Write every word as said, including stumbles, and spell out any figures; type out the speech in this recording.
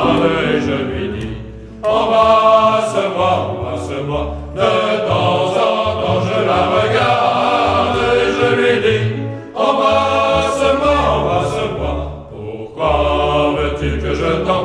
et je lui dis, embrasse-moi, embrasse-moi, de temps en temps je la regarde et je lui dis, embrasse-moi, embrasse-moi, pourquoi veux-tu que je t'embrasse?